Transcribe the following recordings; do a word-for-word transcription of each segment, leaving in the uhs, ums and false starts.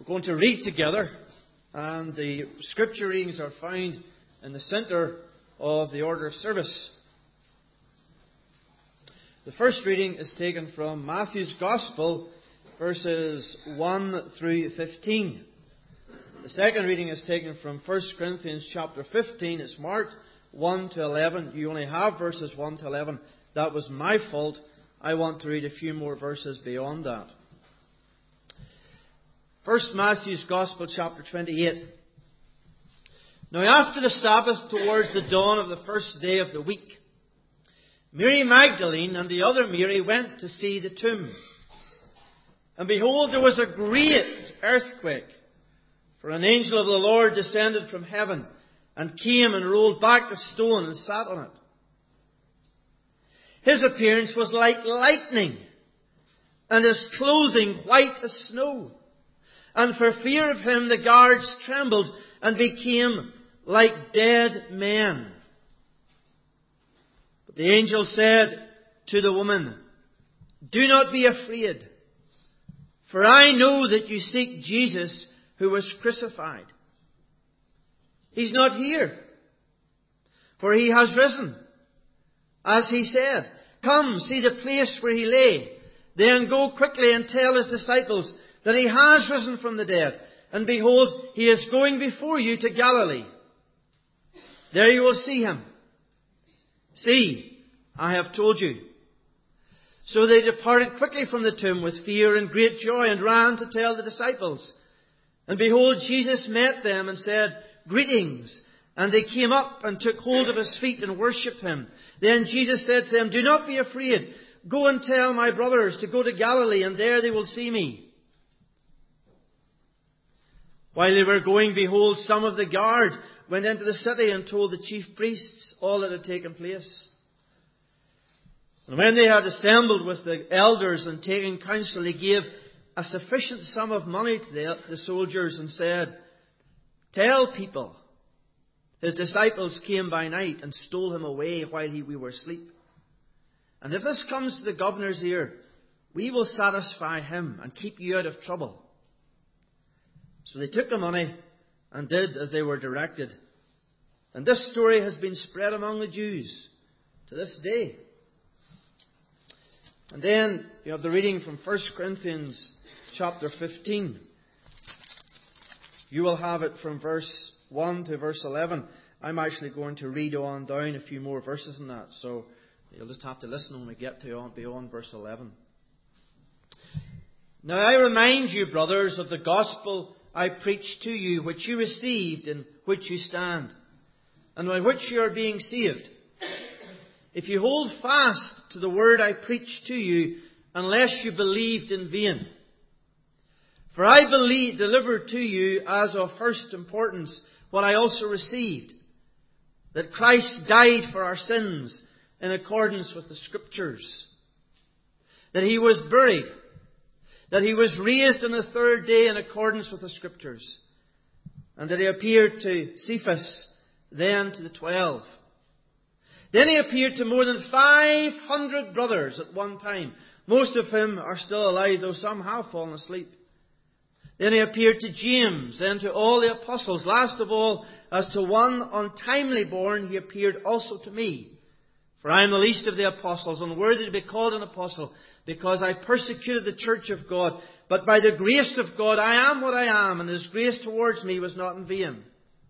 going to read together, and the scripture readings are found in the centre of the order of service. The first reading is taken from Matthew's Gospel, verses one through fifteen. The second reading is taken from First Corinthians chapter fifteen. It's marked one to eleven. You only have verses one to eleven. That was my fault. I want to read a few more verses beyond that. First Matthew's Gospel, chapter twenty-eight. Now after the Sabbath, towards the dawn of the first day of the week, Mary Magdalene and the other Mary went to see the tomb. And behold, there was a great earthquake, for an angel of the Lord descended from heaven, and came and rolled back the stone and sat on it. His appearance was like lightning, and his clothing white as snow. And for fear of him the guards trembled and became like dead men. But the angel said to the woman, "Do not be afraid, for I know that you seek Jesus who was crucified. He's not here, for he has risen, as he said. Come, see the place where he lay. Then go quickly and tell his disciples that he has risen from the dead. And behold, he is going before you to Galilee. There you will see him. See, I have told you." So they departed quickly from the tomb with fear and great joy, and ran to tell the disciples. And behold, Jesus met them and said, "Greetings." And they came up and took hold of his feet and worshipped him. Then Jesus said to them, "Do not be afraid. Go and tell my brothers to go to Galilee, and there they will see me." While they were going, behold, some of the guard went into the city and told the chief priests all that had taken place. And when they had assembled with the elders and taken counsel, they gave a sufficient sum of money to the, the soldiers and said, "Tell people, his disciples came by night and stole him away while he, we were asleep. And if this comes to the governor's ear, we will satisfy him and keep you out of trouble." So they took the money and did as they were directed. And this story has been spread among the Jews to this day. And then you have the reading from First Corinthians chapter fifteen. You will have it from verse one to verse eleven. I'm actually going to read on down a few more verses than that. So you'll just have to listen when we get to on beyond verse eleven. "Now I remind you, brothers, of the gospel I preached to you, which you received, in which you stand, and by which you are being saved, if you hold fast to the word I preached to you, unless you believed in vain. For I believe, delivered to you as of first importance what I also received, that Christ died for our sins in accordance with the Scriptures, that he was buried, that he was raised on the third day in accordance with the Scriptures, and that he appeared to Cephas, then to the twelve. Then he appeared to more than five hundred brothers at one time, most of whom are still alive, though some have fallen asleep. Then he appeared to James, then to all the apostles. Last of all, as to one untimely born, he appeared also to me. For I am the least of the apostles, unworthy to be called an apostle, because I persecuted the church of God. But by the grace of God I am what I am, and his grace towards me was not in vain.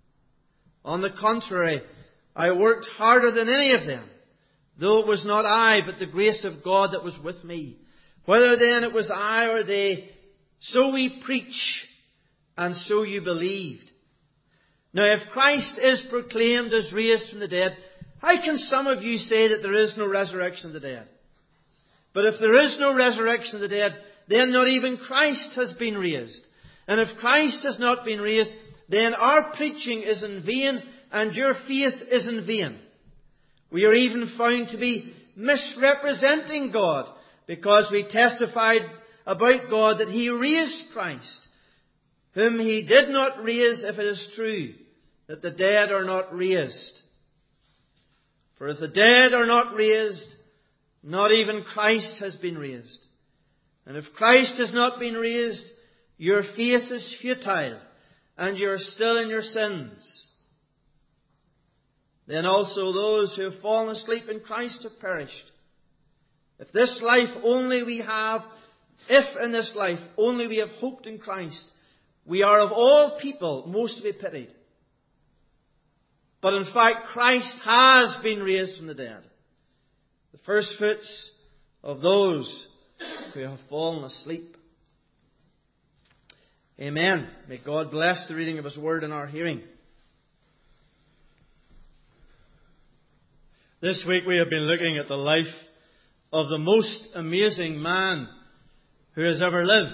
On the contrary, I worked harder than any of them, though it was not I, but the grace of God that was with me. Whether then it was I or they, so we preach, and so you believed. Now if Christ is proclaimed as raised from the dead, how can some of you say that there is no resurrection of the dead? But if there is no resurrection of the dead, then not even Christ has been raised. And if Christ has not been raised, then our preaching is in vain, and your faith is in vain. We are even found to be misrepresenting God, because we testified about God that he raised Christ, whom he did not raise, if it is true that the dead are not raised. For if the dead are not raised, not even Christ has been raised. And if Christ has not been raised, your faith is futile, and you are still in your sins, then also those who have fallen asleep in Christ have perished. If this life only we have, if in this life only we have hoped in Christ, we are of all people most to be pitied. But in fact, Christ has been raised from the dead, the first fruits of those who have fallen asleep. Amen. May God bless the reading of His Word in our hearing. This week we have been looking at the life of the most amazing man who has ever lived.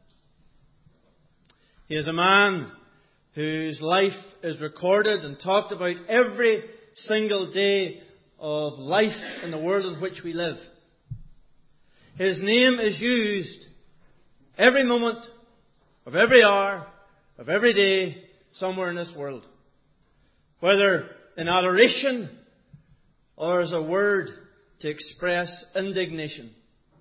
He is a man whose life is recorded and talked about every single day of life in the world in which we live. His name is used every moment of every hour of every day somewhere in this world, whether in adoration or as a word to express indignation.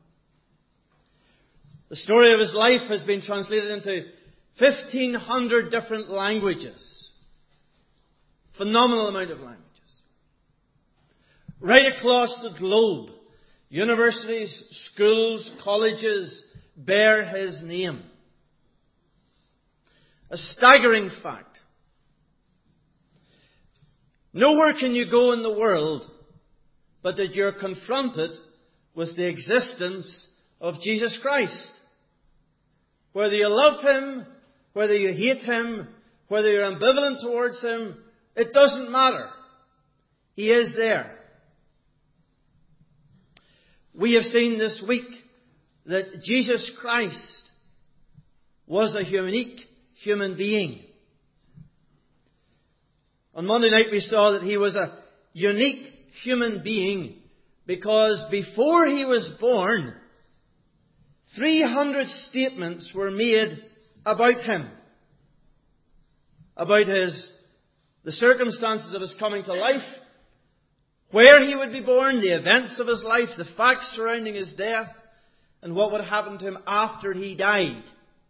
The story of his life has been translated into fifteen hundred different languages. Phenomenal amount of languages. Right across the globe, universities, schools, colleges bear his name. A staggering fact. Nowhere can you go in the world but that you're confronted with the existence of Jesus Christ. Whether you love Him, whether you hate Him, whether you're ambivalent towards Him, it doesn't matter. He is there. We have seen this week that Jesus Christ was a unique human being. On Monday night we saw that He was a unique human being because before He was born, three hundred statements were made about Him. About His, the circumstances of His coming to life, where He would be born, the events of His life, the facts surrounding His death, and what would happen to Him after He died.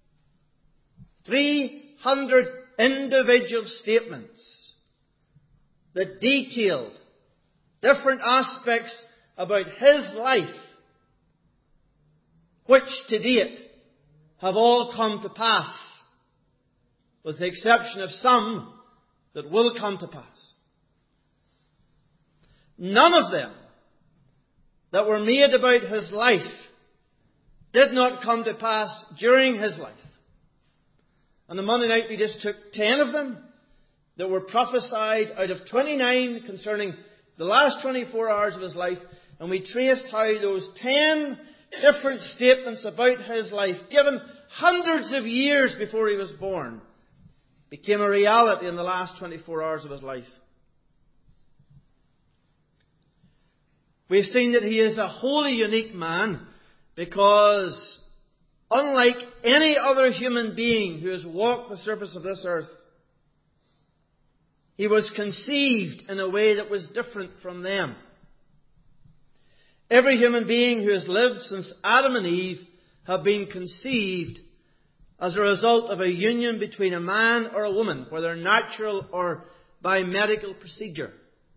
three hundred individual statements that detailed different aspects about His life, which to date have all come to pass, with the exception of some that will come to pass. None of them that were made about His life did not come to pass during His life. On the Monday night we just took ten of them that were prophesied out of twenty-nine concerning the last twenty-four hours of His life, and we traced how those ten different statements about His life, given hundreds of years before He was born, became a reality in the last twenty-four hours of His life. We've seen that He is a wholly unique man because, unlike any other human being who has walked the surface of this earth, He was conceived in a way that was different from them. Every human being who has lived since Adam and Eve have been conceived as a result of a union between a man or a woman, whether natural or by medical procedure.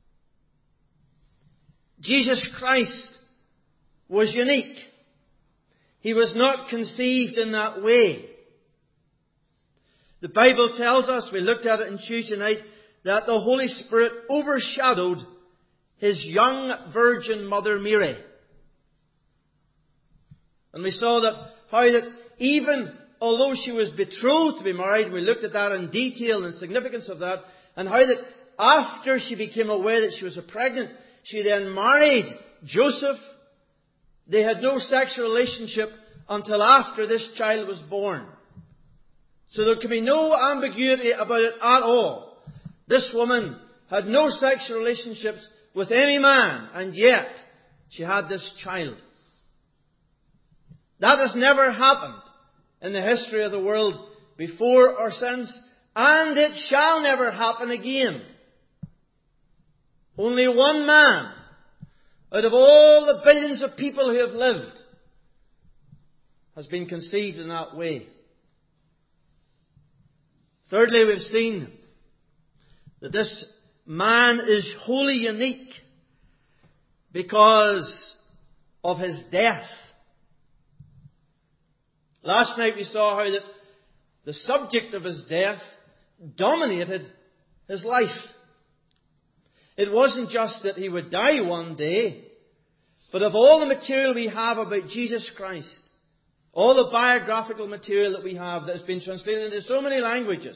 Jesus Christ was unique. He was not conceived in that way. The Bible tells us, we looked at it on Tuesday night, that the Holy Spirit overshadowed His young virgin mother Mary. And we saw that how that even although she was betrothed to be married, we looked at that in detail and the significance of that, and how that after she became aware that she was pregnant, she then married Joseph. They had no sexual relationship until after this child was born. So there could be no ambiguity about it at all. This woman had no sexual relationships with any man, and yet she had this child. That has never happened in the history of the world before or since, and it shall never happen again. Only one man out of all the billions of people who have lived has been conceived in that way. Thirdly, we've seen that this man is wholly unique because of his death. Last night we saw how that the subject of his death dominated his life. It wasn't just that he would die one day, but of all the material we have about Jesus Christ, all the biographical material that we have that has been translated into so many languages,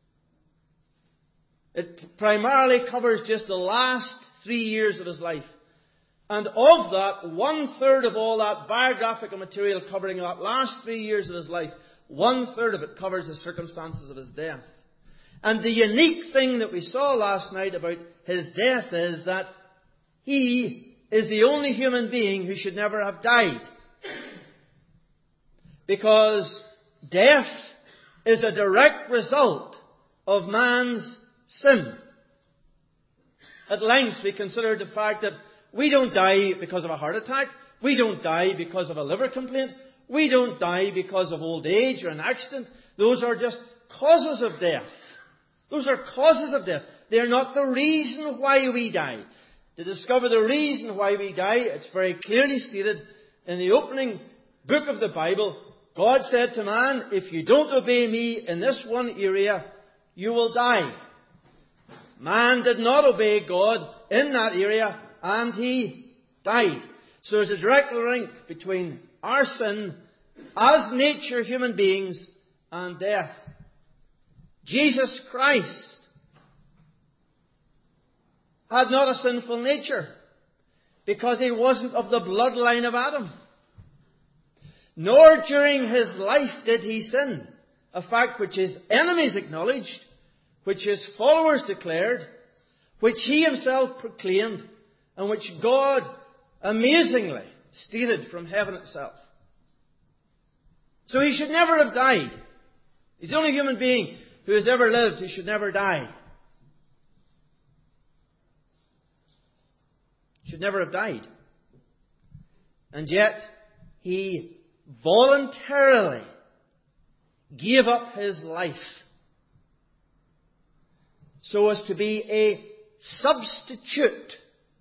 it primarily covers just the last three years of his life. And of that, one third of all that biographical material covering that last three years of his life, one third of it covers the circumstances of his death. And the unique thing that we saw last night about his death is that he is the only human being who should never have died. Because death is a direct result of man's sin. At length we considered the fact that we don't die because of a heart attack. We don't die because of a liver complaint. We don't die because of old age or an accident. Those are just causes of death. Those are causes of death. They are not the reason why we die. To discover the reason why we die, it's very clearly stated in the opening book of the Bible. God said to man, if you don't obey me in this one area, you will die. Man did not obey God in that area, and he died. So there's a direct link between our sin as nature human beings and death. Jesus Christ had not a sinful nature because he wasn't of the bloodline of Adam. Nor during his life did he sin, a fact which his enemies acknowledged, which his followers declared, which he himself proclaimed, and which God amazingly stated from heaven itself. So he should never have died. He's the only human being who has ever lived who should never die. Should never have died. And yet, he voluntarily gave up his life so as to be a substitute,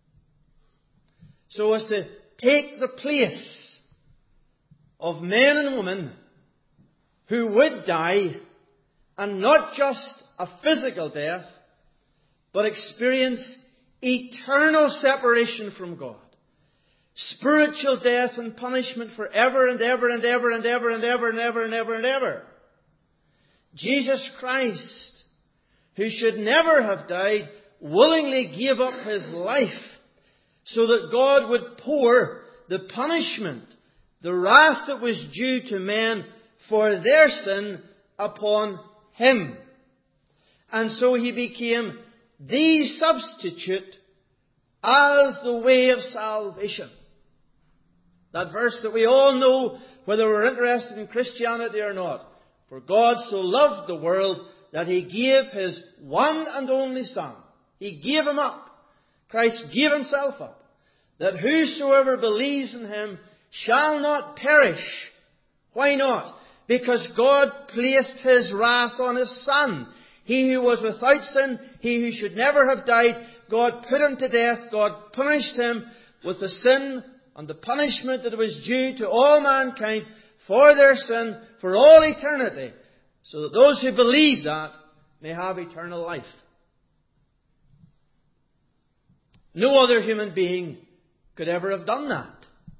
so as to take the place of men and women who would die, and not just a physical death, but experience eternal separation from God. Spiritual death and punishment forever and ever and ever and ever and ever and ever and ever and ever. Jesus Christ, who should never have died, willingly gave up his life so that God would pour the punishment, the wrath that was due to men for their sin upon him. And so he became the substitute as the way of salvation. That verse that we all know, whether we're interested in Christianity or not. For God so loved the world that he gave his one and only Son. He gave him up. Christ gave himself up. That whosoever believes in him shall not perish. Why not? Because God placed his wrath on his Son. He who was without sin, he who should never have died, God put him to death. God punished him with the sin and the punishment that was due to all mankind for their sin for all eternity, so that those who believe that may have eternal life. No other human being could ever have done that.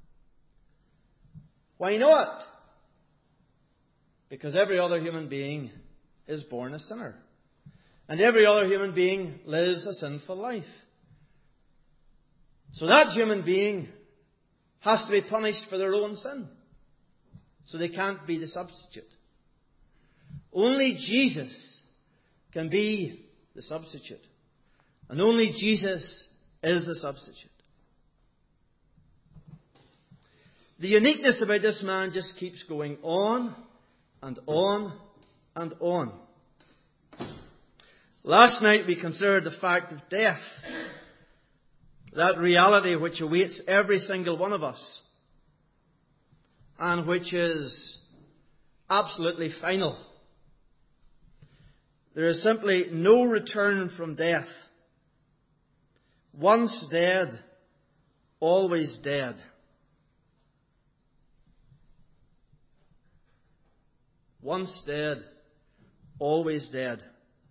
Why not? Because every other human being is born a sinner. And every other human being lives a sinful life. So that human being has to be punished for their own sin. So they can't be the substitute. Only Jesus can be the substitute. And only Jesus is the substitute. The uniqueness about this man just keeps going on and on and on. Last night we considered the fact of death. That reality which awaits every single one of us. And which is absolutely final. There is simply no return from death. Once dead, always dead. Once dead, always dead.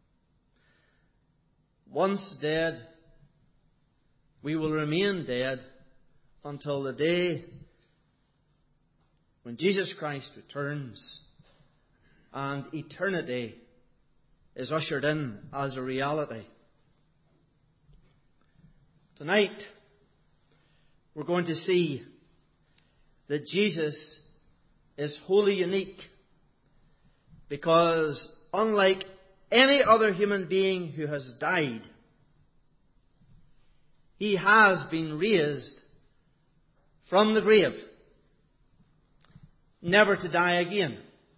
Once dead, we will remain dead until the day when Jesus Christ returns and eternity is ushered in as a reality. Tonight, we're going to see that Jesus is wholly unique, because unlike any other human being who has died, He has been raised from the grave, never to die again.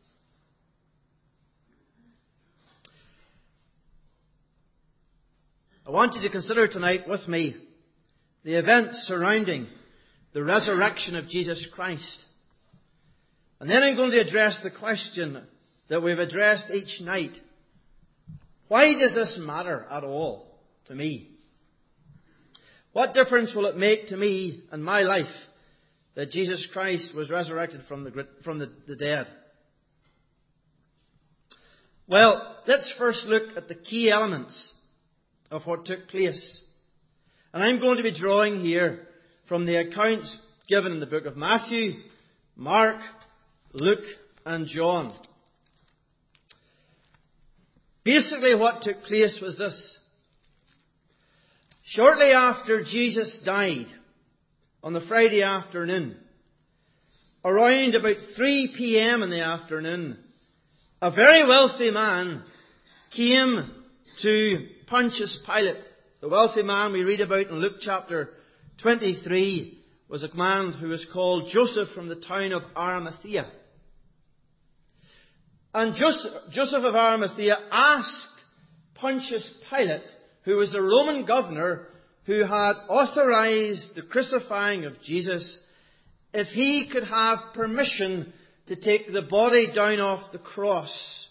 I want you to consider tonight with me the events surrounding the resurrection of Jesus Christ. And then I'm going to address the question that we've addressed each night. Why does this matter at all to me? What difference will it make to me and my life that Jesus Christ was resurrected from the, from the, the dead? Well, let's first look at the key elements of what took place. And I'm going to be drawing here from the accounts given in the book of Matthew, Mark, Luke, and John. Basically, what took place was this. Shortly after Jesus died, on the Friday afternoon, around about three p.m. in the afternoon, a very wealthy man came to Pontius Pilate. The wealthy man we read about in Luke chapter twenty-three was a man who was called Joseph from the town of Arimathea. And Joseph, Joseph of Arimathea asked Pontius Pilate, who was the Roman governor who had authorized the crucifying of Jesus, if he could have permission to take the body down off the cross.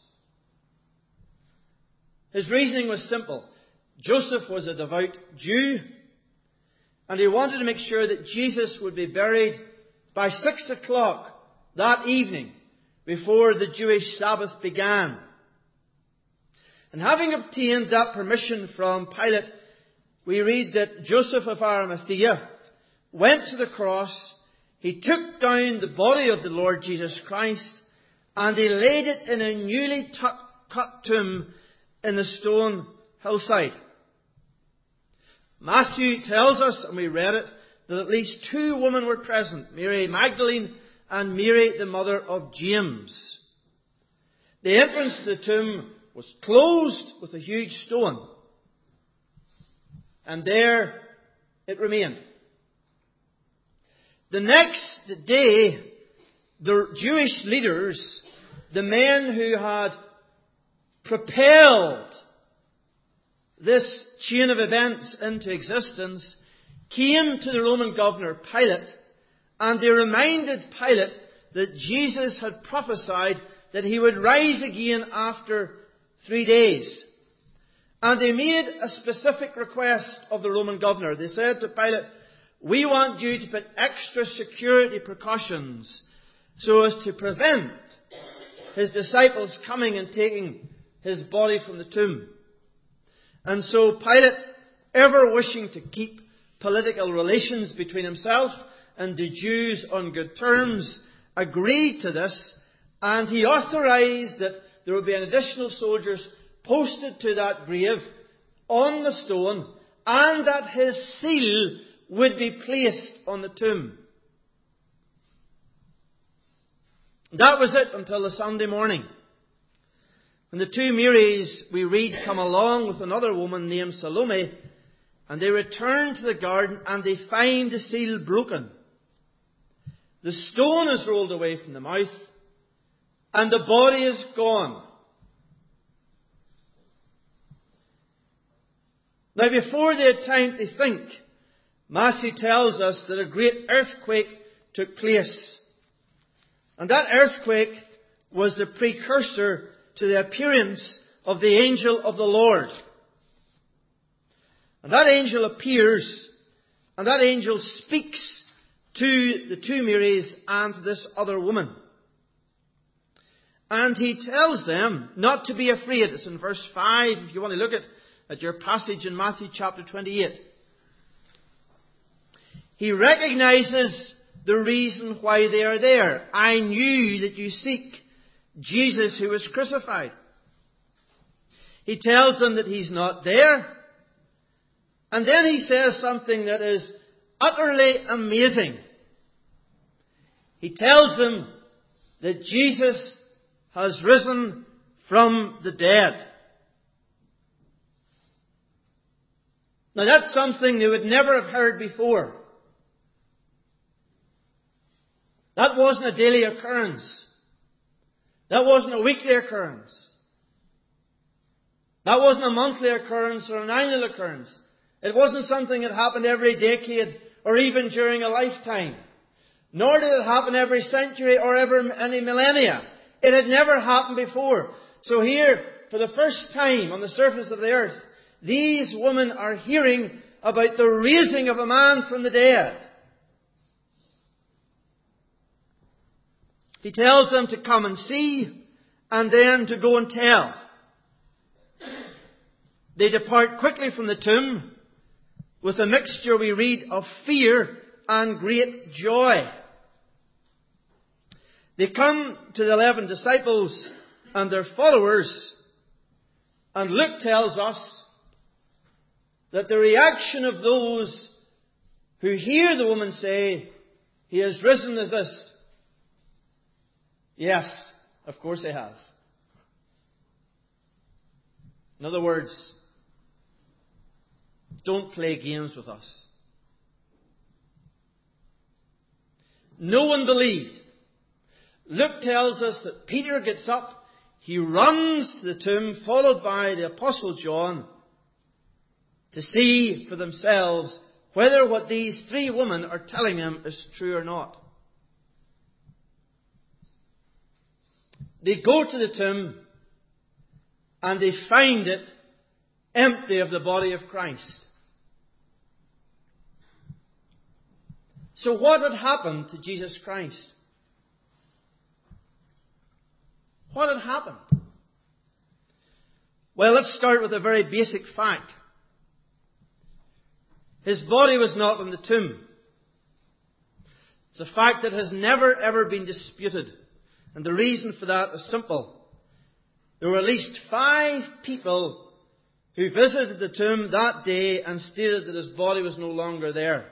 His reasoning was simple. Joseph was a devout Jew, and he wanted to make sure that Jesus would be buried by six o'clock that evening, before the Jewish Sabbath began. And having obtained that permission from Pilate, we read that Joseph of Arimathea went to the cross, he took down the body of the Lord Jesus Christ, and he laid it in a newly t- cut tomb in the stone hillside. Matthew tells us, and we read it, that at least two women were present, Mary Magdalene and Mary, the mother of James. The entrance to the tomb was closed with a huge stone. And there it remained. The next day, the Jewish leaders, the men who had propelled this chain of events into existence, came to the Roman governor Pilate, and they reminded Pilate that Jesus had prophesied that he would rise again after three days. And they made a specific request of the Roman governor. They said to Pilate, we want you to put extra security precautions so as to prevent his disciples coming and taking his body from the tomb. And so Pilate, ever wishing to keep political relations between himself and the Jews on good terms, agreed to this, and he authorized that there would be an additional soldiers posted to that grave on the stone, and that his seal would be placed on the tomb. That was it until the Sunday morning, when the two Marys, we read, come along with another woman named Salome, and they return to the garden and they find the seal broken. The stone is rolled away from the mouth, and the body is gone. Now, before they had time to think, Matthew tells us that a great earthquake took place. And that earthquake was the precursor to the appearance of the angel of the Lord. And that angel appears, and that angel speaks to the two Marys and to this other woman. And he tells them not to be afraid. It's in verse five, if you want to look at, at your passage in Matthew chapter twenty-eight. He recognizes the reason why they are there. I knew that you seek Jesus who was crucified. He tells them that he's not there. And then he says something that is utterly amazing. He tells them that Jesus has risen from the dead. Now that's something they would never have heard before. That wasn't a daily occurrence. That wasn't a weekly occurrence. That wasn't a monthly occurrence or an annual occurrence. It wasn't something that happened every decade or even during a lifetime. Nor did it happen every century or ever any millennia. It had never happened before. So here, for the first time on the surface of the earth, these women are hearing about the raising of a man from the dead. He tells them to come and see, and then to go and tell. They depart quickly from the tomb with a mixture, we read, of fear and great joy. They come to the eleven disciples and their followers, and Luke tells us that the reaction of those who hear the woman say, "He has risen," is this: yes, of course he has. In other words, don't play games with us. No one believed. Luke tells us that Peter gets up, he runs to the tomb, followed by the Apostle John, to see for themselves whether what these three women are telling him is true or not. They go to the tomb and they find it empty of the body of Christ. So what had happened to Jesus Christ? What had happened? Well, let's start with a very basic fact. His body was not in the tomb. It's a fact that has never ever been disputed. And the reason for that is simple. There were at least five people who visited the tomb that day and stated that his body was no longer there.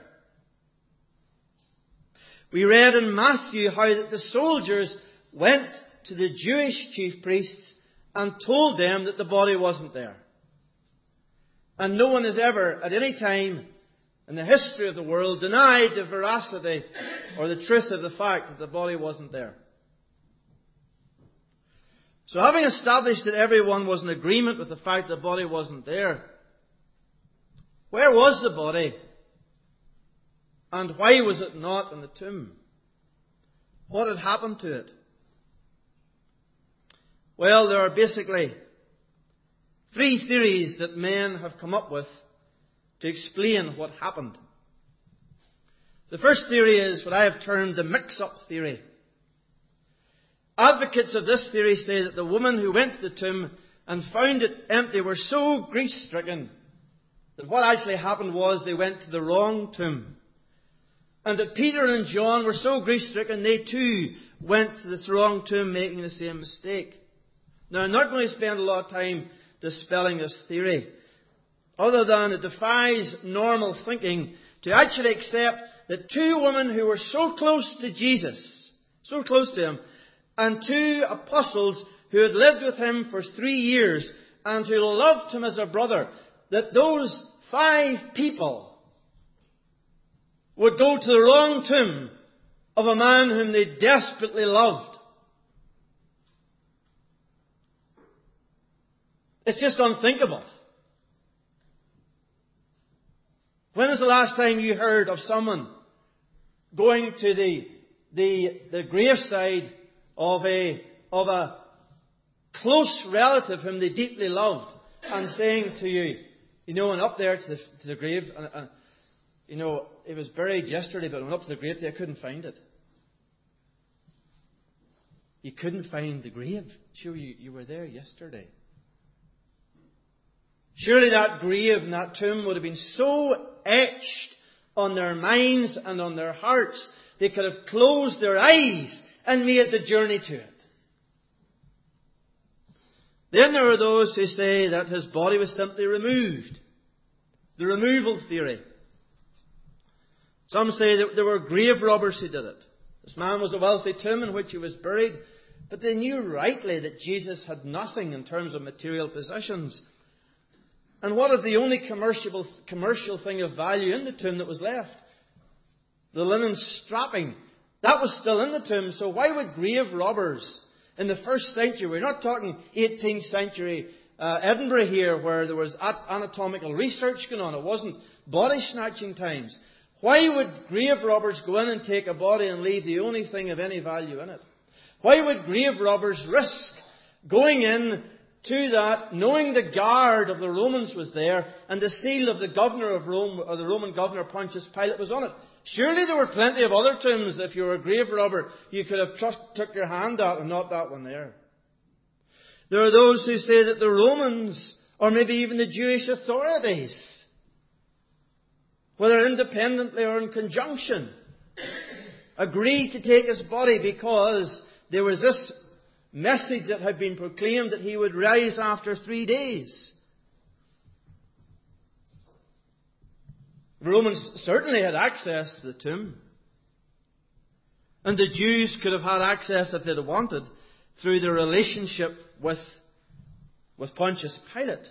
We read in Matthew how that the soldiers went to the Jewish chief priests and told them that the body wasn't there. And no one has ever, at any time in the history of the world, denied the veracity or the truth of the fact that the body wasn't there. So having established that everyone was in agreement with the fact that the body wasn't there, where was the body? And why was it not in the tomb? What had happened to it? Well, there are basically three theories that men have come up with to explain what happened. The first theory is what I have termed the mix-up theory. Advocates of this theory say that the woman who went to the tomb and found it empty were so grief-stricken that what actually happened was they went to the wrong tomb. And that Peter and John were so grief-stricken they too went to this wrong tomb, making the same mistake. Now, I'm not going to spend a lot of time dispelling this theory, other than it defies normal thinking to actually accept that two women who were so close to Jesus, so close to him, and two apostles who had lived with him for three years and who loved him as a brother, that those five people would go to the wrong tomb of a man whom they desperately loved. It's just unthinkable. When was the last time you heard of someone going to the the, the graveside of a of a close relative whom they deeply loved, and saying to you, you know, and up there to the, to the grave, and, and, you know, it was buried yesterday, but I went up to the grave today, I couldn't find it. You couldn't find the grave. Sure, you, you were there yesterday. Surely that grave and that tomb would have been so etched on their minds and on their hearts, they could have closed their eyes and made the journey to it. Then there are those who say that his body was simply removed. The removal theory. Some say that there were grave robbers who did it. This man was a wealthy tomb in which he was buried, but they knew rightly that Jesus had nothing in terms of material possessions. And what if the only commercial, commercial thing of value in the tomb that was left? The linen strapping. That was still in the tomb, so why would grave robbers in the first century, we're not talking eighteenth century uh, Edinburgh here where there was anatomical research going on, it wasn't body snatching times. Why would grave robbers go in and take a body and leave the only thing of any value in it? Why would grave robbers risk going in to that, knowing the guard of the Romans was there, and the seal of the governor of Rome, or the Roman governor Pontius Pilate was on it? Surely there were plenty of other tombs, if you were a grave robber, you could have trust, took your hand out and not that one there. There are those who say that the Romans, or maybe even the Jewish authorities, whether independently or in conjunction, agreed to take his body because there was this message that had been proclaimed that he would rise after three days. The Romans certainly had access to the tomb. And the Jews could have had access, if they'd have wanted, through their relationship with, with Pontius Pilate.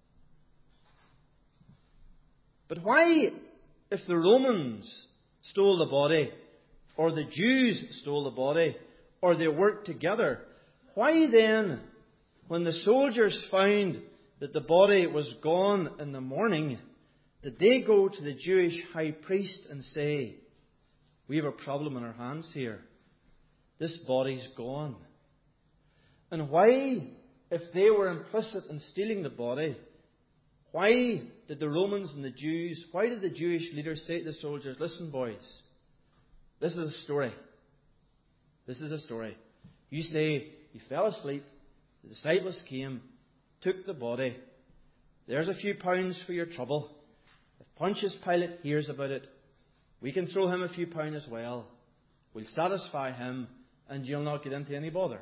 But why, if the Romans stole the body, or the Jews stole the body, or they worked together, why then, when the soldiers found that the body was gone in the morning, did they go to the Jewish high priest and say, we have a problem on our hands here. This body's gone. And why, if they were implicit in stealing the body, why did the Romans and the Jews, why did the Jewish leaders say to the soldiers, listen boys, this is a story. This is a story. You say you fell asleep, the disciples came, took the body, there's a few pounds for your trouble. If Pontius Pilate hears about it, we can throw him a few pounds as well. We'll satisfy him and you'll not get into any bother.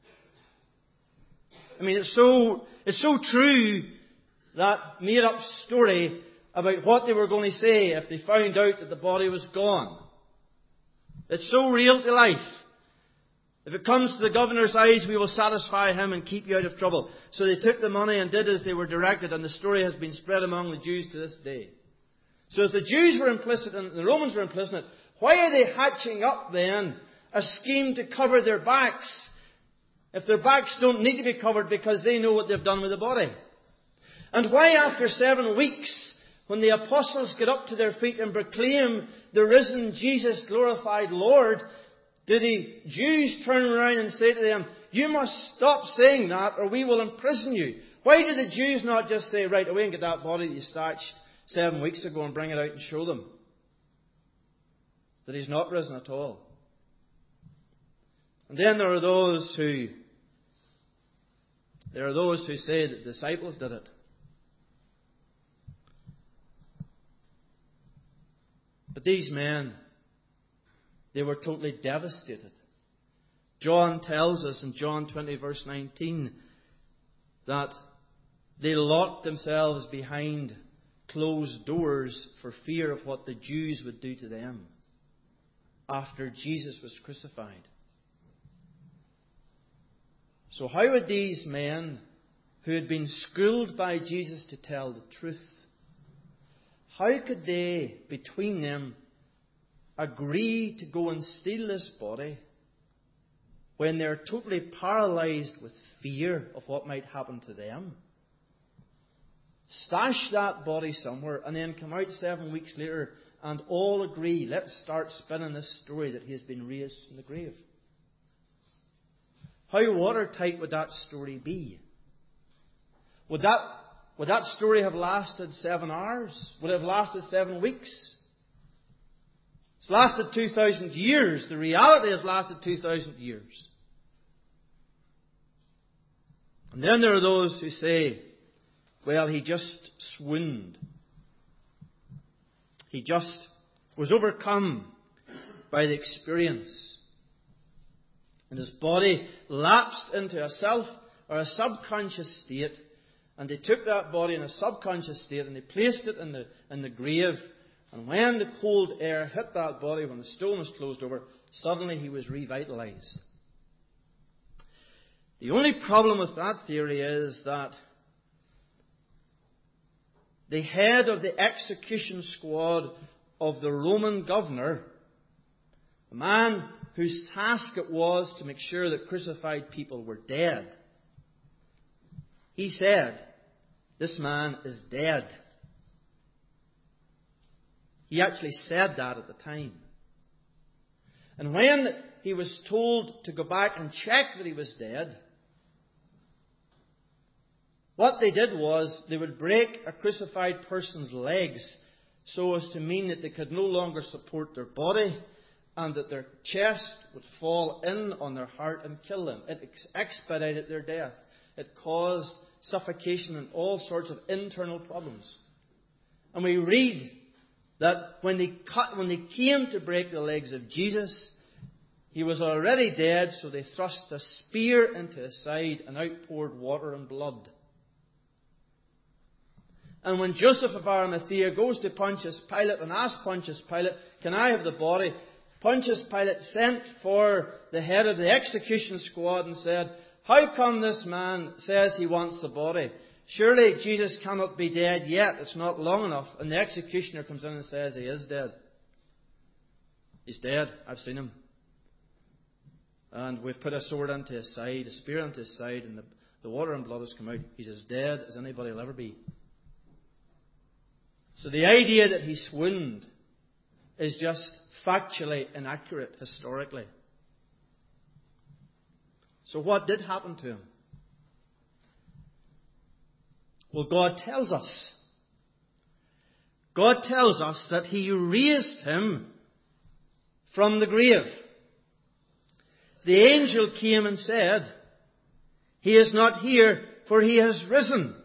I mean, it's so, it's so true, that made-up story about what they were going to say if they found out that the body was gone. It's so real to life. If it comes to the governor's eyes, we will satisfy him and keep you out of trouble. So they took the money and did as they were directed, and the story has been spread among the Jews to this day. So if the Jews were implicit and the Romans were implicit in it, why are they hatching up then a scheme to cover their backs if their backs don't need to be covered because they know what they've done with the body? And why after seven weeks, when the apostles get up to their feet and proclaim the risen Jesus, glorified Lord, do the Jews turn around and say to them, you must stop saying that or we will imprison you? Why do the Jews not just say, right, away and get that body that you snatched seven weeks ago and bring it out and show them that he's not risen at all? And then there are those who, there are those who say that the disciples did it. But these men, they were totally devastated. John tells us in John twenty verse nineteen that they locked themselves behind closed doors for fear of what the Jews would do to them after Jesus was crucified. So how would these men who had been schooled by Jesus to tell the truth, how could they, between them, agree to go and steal this body when they're totally paralyzed with fear of what might happen to them? Stash that body somewhere and then come out seven weeks later and all agree, let's start spinning this story that he has been raised from the grave. how watertight would that story be? Would that, would that story have lasted seven hours? Would it have lasted seven weeks? It's lasted two thousand years. The reality has lasted two thousand years. And then there are those who say, well, he just swooned. He just was overcome by the experience. And his body lapsed into a self or a subconscious state. And they took that body in a subconscious state and they placed it in the, in the grave. And when the cold air hit that body, when the stone was closed over, suddenly he was revitalized. The only problem with that theory is that the head of the execution squad of the Roman governor, the man whose task it was to make sure that crucified people were dead, he said, "This man is dead." He actually said that at the time. And when he was told to go back and check that he was dead, what they did was they would break a crucified person's legs so as to mean that they could no longer support their body and that their chest would fall in on their heart and kill them. It expedited their death. It caused suffocation and all sorts of internal problems. And we read that when they, cut, when they came to break the legs of Jesus, he was already dead, so they thrust a spear into his side and outpoured water and blood. And when Joseph of Arimathea goes to Pontius Pilate and asks Pontius Pilate, "Can I have the body?" Pontius Pilate sent for the head of the execution squad and said, "How come this man says he wants the body? Surely Jesus cannot be dead yet. It's not long enough." And the executioner comes in and says, "He is dead. He's dead. I've seen him. And we've put a sword into his side, a spear into his side, and the, the water and blood has come out. He's as dead as anybody will ever be." So the idea that he swooned is just factually inaccurate historically. So what did happen to him? Well, God tells us. God tells us that he raised him from the grave. The angel came and said, "He is not here, for he has risen.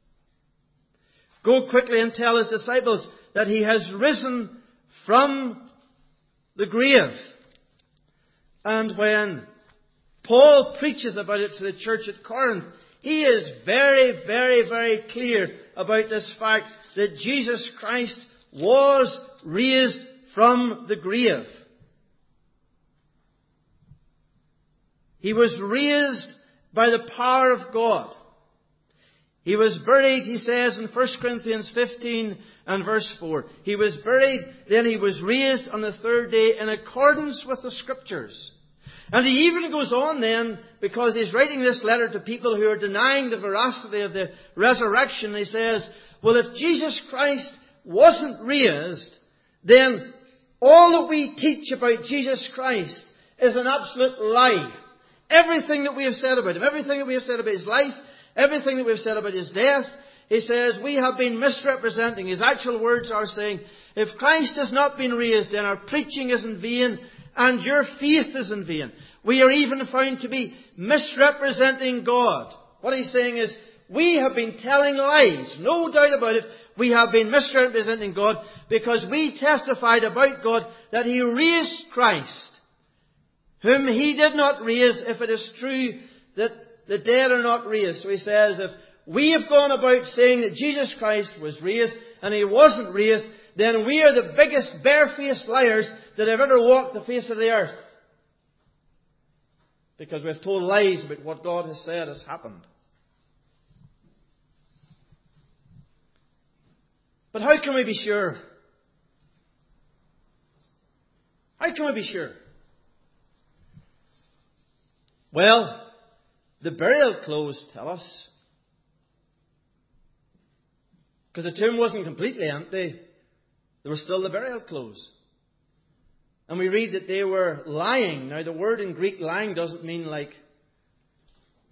Go quickly and tell his disciples that he has risen from the grave." And when Paul preaches about it to the church at Corinth, he is very, very, very clear about this fact that Jesus Christ was raised from the grave. He was raised by the power of God. He was buried, he says in First Corinthians fifteen and verse four. He was buried, then he was raised on the third day in accordance with the Scriptures. And he even goes on then, because he's writing this letter to people who are denying the veracity of the resurrection. He says, well, if Jesus Christ wasn't raised, then all that we teach about Jesus Christ is an absolute lie. Everything that we have said about him, everything that we have said about his life, everything that we have said about his death, he says, we have been misrepresenting. His actual words are saying, if Christ has not been raised, then our preaching is in vain and your faith is in vain. We are even found to be misrepresenting God. What he's saying is, we have been telling lies. No doubt about it. We have been misrepresenting God because we testified about God that he raised Christ, whom he did not raise, if it is true that the dead are not raised. So he says, if we have gone about saying that Jesus Christ was raised and he wasn't raised, then we are the biggest barefaced liars that have ever walked the face of the earth. Because we've told lies about what God has said has happened. But how can we be sure? How can we be sure? Well, the burial clothes tell us. Because the tomb wasn't completely empty. There were still the burial clothes. And we read that they were lying. Now the word in Greek lying doesn't mean like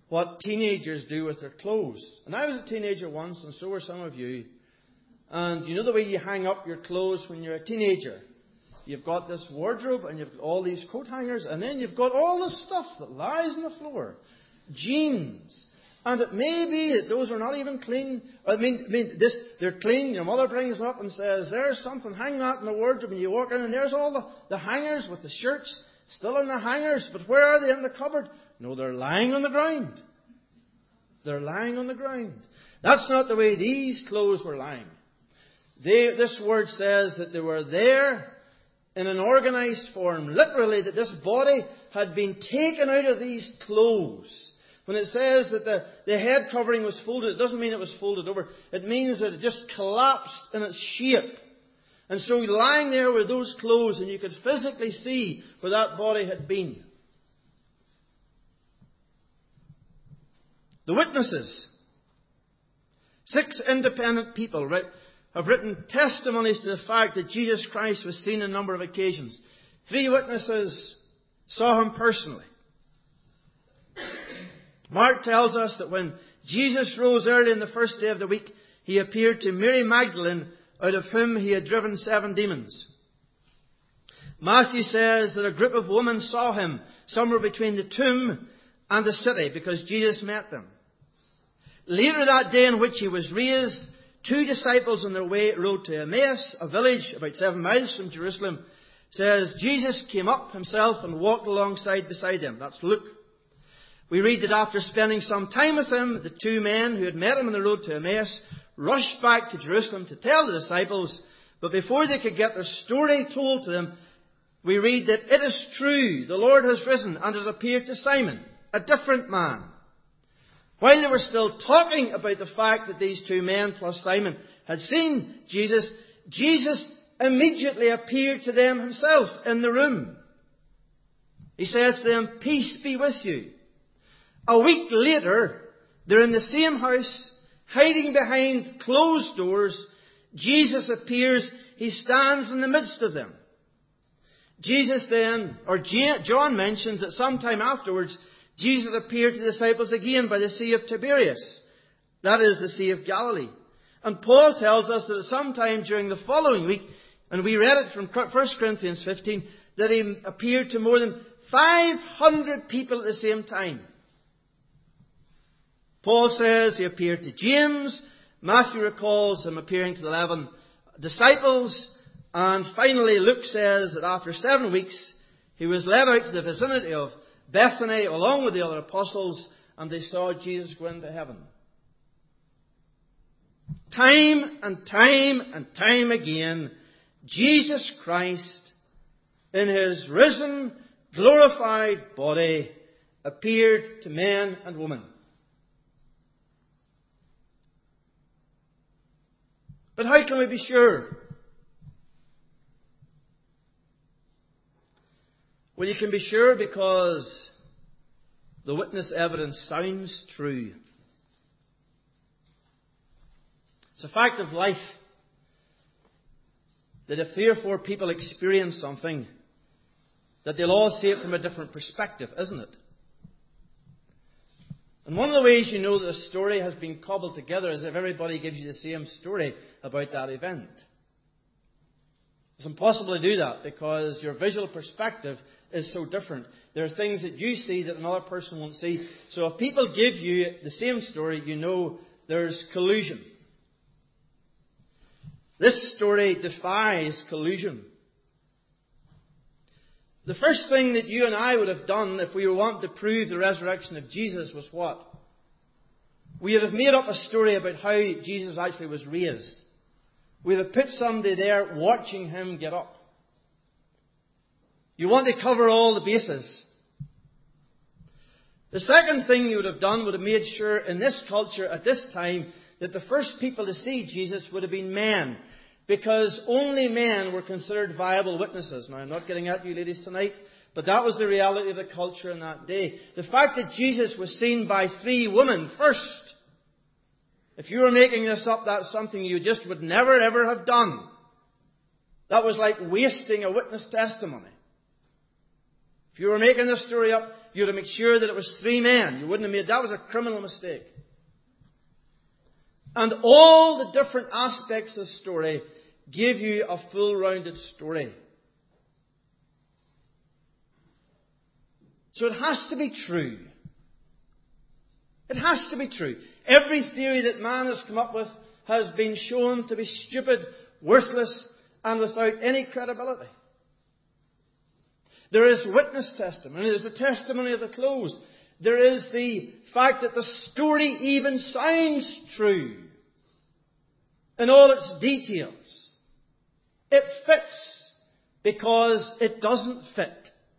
what teenagers do with their clothes. And I was a teenager once, and so were some of you. And you know the way you hang up your clothes when you're a teenager? You've got this wardrobe, and you've got all these coat hangers, and then you've got all the stuff that lies on the floor. Jeans. And it may be that those are not even clean. I mean, I mean this, they're clean. Your mother brings them up and says, there's something, hang that in the wardrobe. And you walk in, and there's all the, the hangers with the shirts still in the hangers. But where are they in the cupboard? No, they're lying on the ground. They're lying on the ground. That's not the way these clothes were lying. They, this word says that they were there in an organized form. Literally, that this body had been taken out of these clothes. When it says that the, the head covering was folded, it doesn't mean it was folded over. It means that it just collapsed in its shape. And so lying there with those clothes, and you could physically see where that body had been. The witnesses, six independent people, right, have written testimonies to the fact that Jesus Christ was seen on a number of occasions. Three witnesses saw him personally. Mark tells us that when Jesus rose early in the first day of the week, he appeared to Mary Magdalene, out of whom he had driven seven demons. Matthew says that a group of women saw him somewhere between the tomb and the city because Jesus met them. Later that day in which he was raised, two disciples on their way rode to Emmaus, a village about seven miles from Jerusalem. Says Jesus came up himself and walked alongside beside them. That's Luke. We read that after spending some time with him, the two men who had met him on the road to Emmaus rushed back to Jerusalem to tell the disciples. But before they could get their story told to them, we read that it is true, the Lord has risen and has appeared to Simon, a different man. While they were still talking about the fact that these two men plus Simon had seen Jesus, Jesus immediately appeared to them himself in the room. He says to them, "Peace be with you." A week later, they're in the same house, hiding behind closed doors. Jesus appears. He stands in the midst of them. Jesus then, or John mentions that sometime afterwards, Jesus appeared to the disciples again by the Sea of Tiberias. That is the Sea of Galilee. And Paul tells us that sometime during the following week, and we read it from First Corinthians fifteen, that he appeared to more than five hundred people at the same time. Paul says he appeared to James. Matthew recalls him appearing to the eleven disciples. And finally, Luke says that after seven weeks, he was led out to the vicinity of Bethany along with the other apostles, and they saw Jesus go into heaven. Time and time and time again, Jesus Christ, in his risen, glorified body, appeared to men and women. But how can we be sure? Well, you can be sure because the witness evidence sounds true. It's a fact of life that if three or four people experience something, that they'll all see it from a different perspective, isn't it? And one of the ways you know that a story has been cobbled together is if everybody gives you the same story about that event. It's impossible to do that because your visual perspective is so different. There are things that you see that another person won't see. So if people give you the same story, you know there's collusion. This story defies collusion. The first thing that you and I would have done if we were wanting to prove the resurrection of Jesus was what? We would have made up a story about how Jesus actually was raised. We would have put somebody there watching him get up. You want to cover all the bases. The second thing you would have done would have made sure in this culture at this time that the first people to see Jesus would have been men. Because only men were considered viable witnesses. Now, I'm not getting at you ladies tonight, but that was the reality of the culture in that day. The fact that Jesus was seen by three women first, if you were making this up, that's something you just would never ever have done. That was like wasting a witness testimony. If you were making this story up, you would have made sure that it was three men. You wouldn't have made, that was a criminal mistake. And all the different aspects of the story give you a full-rounded story. So it has to be true. It has to be true. Every theory that man has come up with has been shown to be stupid, worthless, and without any credibility. There is witness testimony. There is the testimony of the closed. There is the fact that the story even sounds true in all its details. It fits because it doesn't fit.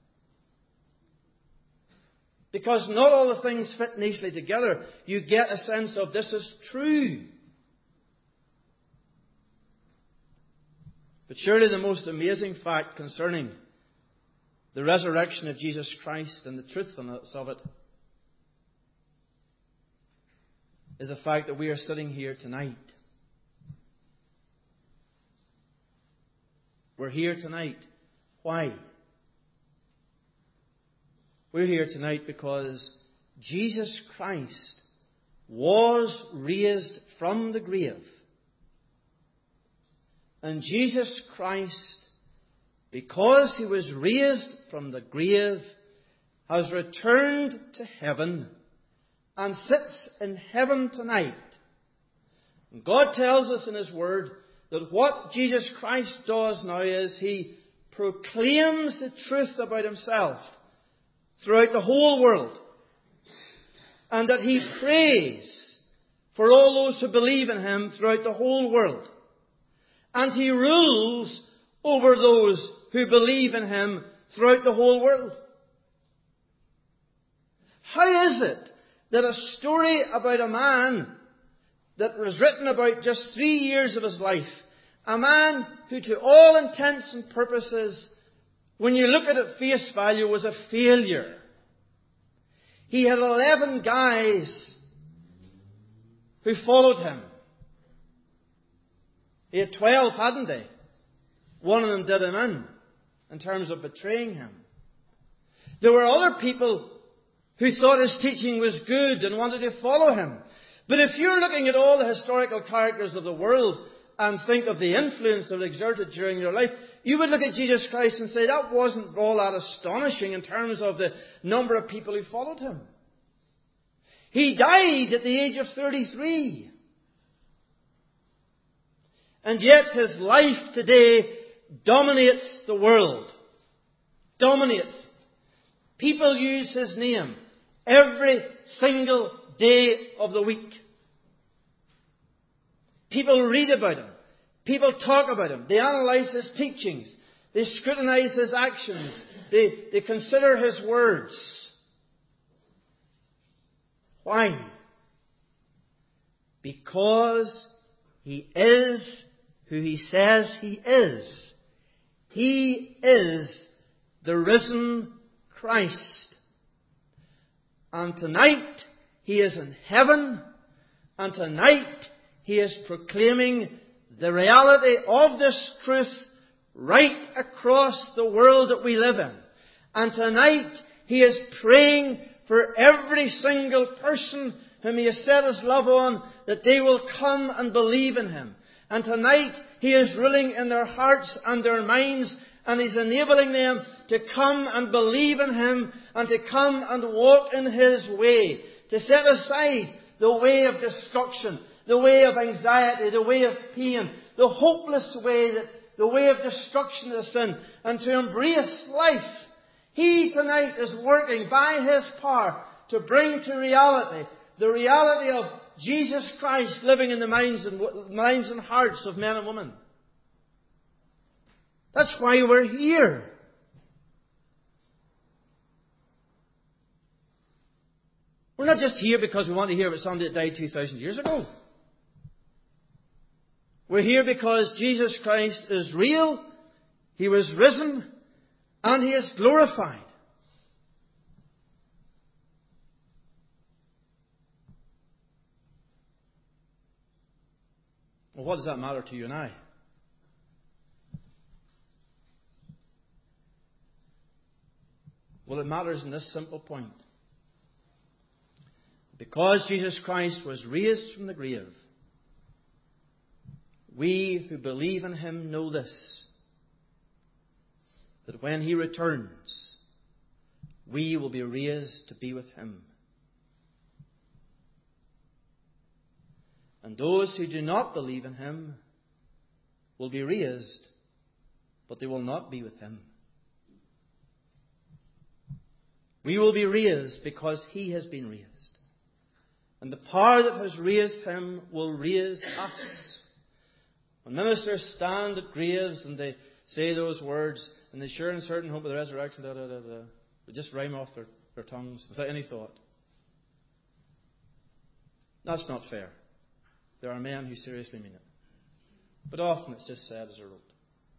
Because not all the things fit nicely together. You get a sense of this is true. But surely the most amazing fact concerning the resurrection of Jesus Christ and the truthfulness of it is the fact that we are sitting here tonight. We're here tonight. Why? We're here tonight because Jesus Christ was raised from the grave. And Jesus Christ, because He was raised from the grave, has returned to heaven and sits in heaven tonight. And God tells us in His Word that what Jesus Christ does now is He proclaims the truth about Himself throughout the whole world. And that He prays for all those who believe in Him throughout the whole world. And He rules over those who believe in Him throughout the whole world. How is it that a story about a man that was written about just three years of his life, a man who to all intents and purposes, when you look at it at face value, was a failure. He had eleven guys who followed him. He had twelve, hadn't they? One of them did him in, in terms of betraying him. There were other people who thought his teaching was good and wanted to follow him. But if you're looking at all the historical characters of the world and think of the influence that exerted during their life, you would look at Jesus Christ and say that wasn't all that astonishing in terms of the number of people who followed Him. He died at the age of thirty-three. And yet His life today dominates the world. Dominates. People use His name every single day of the week. People read about Him. People talk about Him. They analyze His teachings. They scrutinize His actions. They, they consider His words. Why? Because He is who He says He is. He is the risen Christ. And tonight He is in heaven. And tonight He is proclaiming the reality of this truth right across the world that we live in. And tonight He is praying for every single person whom He has set His love on, that they will come and believe in Him. And tonight He is ruling in their hearts and their minds, and He's enabling them to come and believe in Him and to come and walk in His way, to set aside the way of destruction, the way of anxiety, the way of pain, the hopeless way, that the way of destruction of sin, and to embrace life. He tonight is working by His power to bring to reality the reality of Jesus Christ living in the minds and, minds and hearts of men and women. That's why we're here. We're not just here because we want to hear about somebody that died two thousand years ago. We're here because Jesus Christ is real, He was risen, and He is glorified. Well, what does that matter to you and I? Well, it matters in this simple point. Because Jesus Christ was raised from the grave, we who believe in Him know this, that when He returns, we will be raised to be with Him. And those who do not believe in Him will be raised, but they will not be with Him. We will be raised because He has been raised. And the power that has raised Him will raise us. When ministers stand at graves and they say those words, and they sure and certain hope of the resurrection, da, da, da, da, they just rhyme off their, their tongues without any thought. That's not fair. There are men who seriously mean it. But often it's just said as a rote.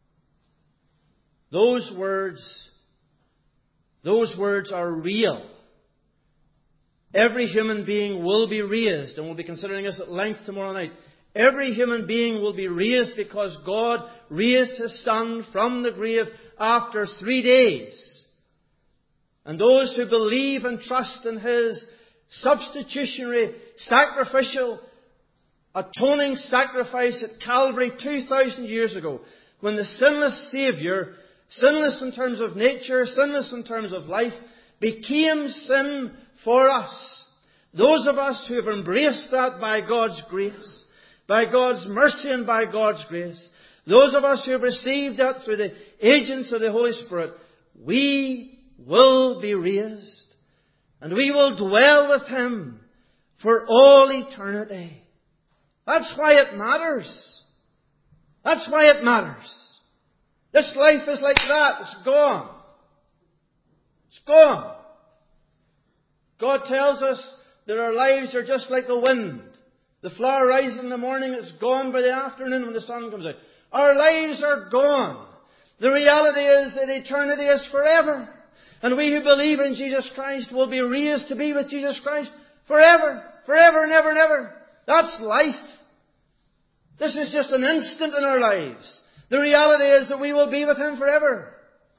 Those words, those words are real. Every human being will be raised, and we'll be considering this at length tomorrow night. Every human being will be raised because God raised His Son from the grave after three days. And those who believe and trust in His substitutionary, sacrificial, atoning sacrifice at Calvary two thousand years ago, when the sinless Saviour, sinless in terms of nature, sinless in terms of life, became sin for us. Those of us who have embraced that by God's grace, by God's mercy and by God's grace, those of us who have received that through the agents of the Holy Spirit, we will be raised, and we will dwell with Him for all eternity. That's why it matters. That's why it matters. This life is like that. It's gone. It's gone. God tells us that our lives are just like the wind. The flower rises in the morning, it's gone by the afternoon when the sun comes out. Our lives are gone. The reality is that eternity is forever. And we who believe in Jesus Christ will be raised to be with Jesus Christ forever. Forever and ever and ever. That's life. This is just an instant in our lives. The reality is that we will be with Him forever.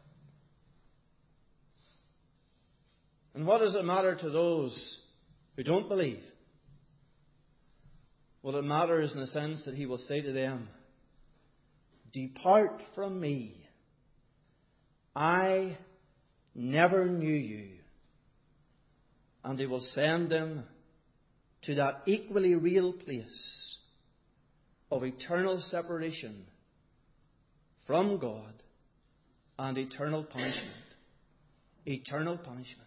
And what does it matter to those who don't believe? Well, it matters in the sense that He will say to them, "Depart from me. I never knew you." And He will send them to that equally real place of eternal separation from God and eternal punishment. Eternal punishment.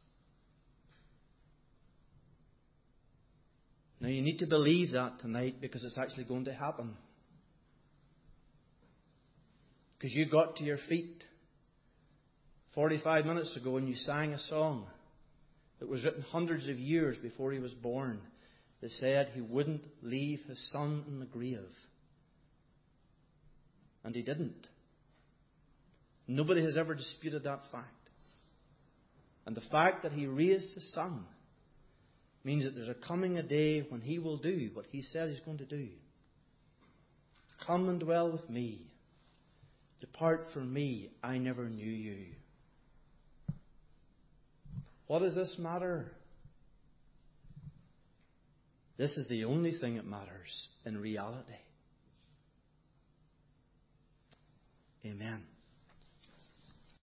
Now you need to believe that tonight because it's actually going to happen. Because you got to your feet forty-five minutes ago and you sang a song that was written hundreds of years before He was born that said He wouldn't leave His Son in the grave. And He didn't. Nobody has ever disputed that fact. And the fact that He raised His Son means that there's a coming a day when He will do what He said He's going to do. Come and dwell with me. Depart from me. I never knew you. What does this matter? This is the only thing that matters in reality. Amen.